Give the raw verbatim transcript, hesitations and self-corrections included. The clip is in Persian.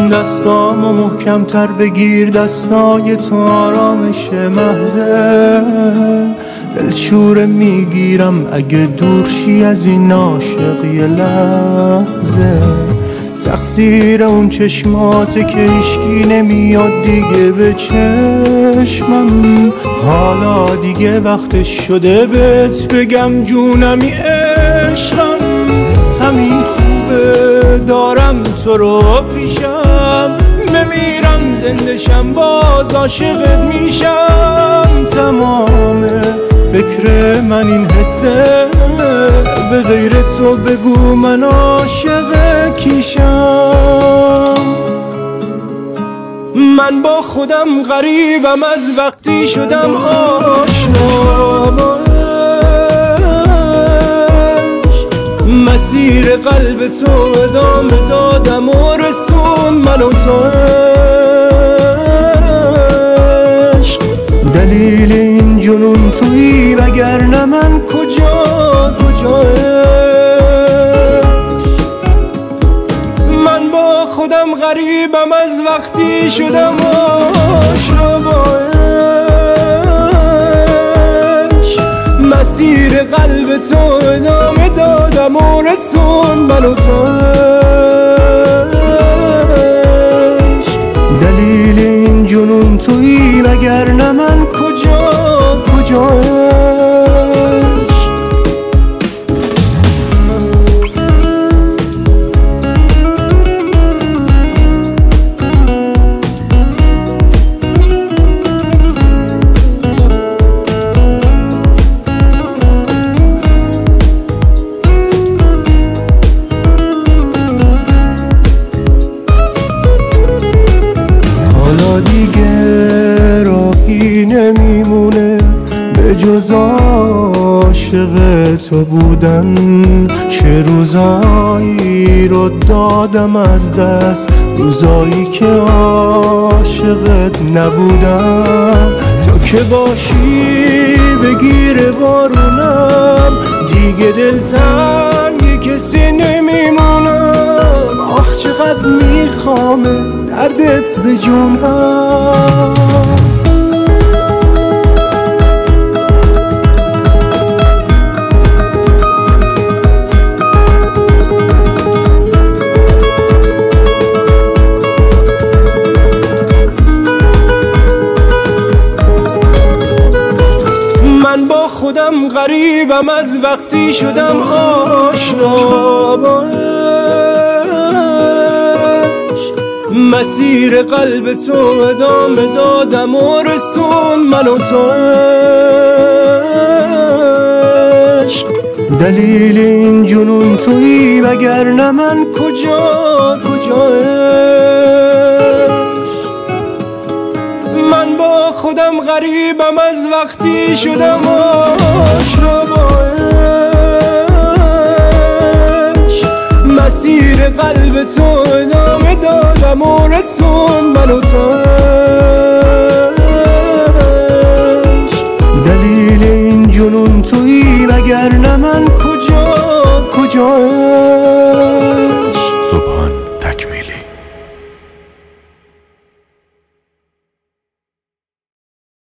دستامو محکم‌تر بگیر، دستای تو آرامش محضه، دلشوره میگیرم اگه دورشی از این عاشق یه لحظه. تقصیر اون چشماته که هیشکی نمیاد دیگه به چشمم، حالا دیگه وقتش شده بهت بگم جونمی عشقم. همین خوبه دارم تو رو پیشم، بمیرم زندشم باز عاشقت میشم. تمام فکر من این حسه، به غیر تو بگو من عاشق کیشم. من با خودم غریبم از وقتی شدم آشنا با عشق، مسیر قلب تو ادامه دادم و رسون منو تو عشق. دلیل این جنون تویی وگرنه من کجا کجا خودم غریبم از وقتی شدم آشنا با عشق، مسیر قلب تو ادامه دادم و رسون منو تو عشق. دلیل این جنون تویی وگرنه من کجا کجا دیگه راهی نمیمونه به جز عاشق تو بودن. چه روزایی رو دادم از دست، روزایی که عاشقت نبودم. تو که باشی بگیره بارونم، دیگه دلتنگ کسی نمیمونم. آخ چقدر میخوامه دردت به جونم. من با خودم غریبم از وقتی شدم آشنا با مسیر قلب تو ادامه دادم و رسون منو تو عشق. دلیل این جنون تویی وگرنه من کجا کجا عشق. من با خودم غریبم از وقتی شدم آشنا با عشق، مسیر قلب تو ادامه دادم و رسون منو تو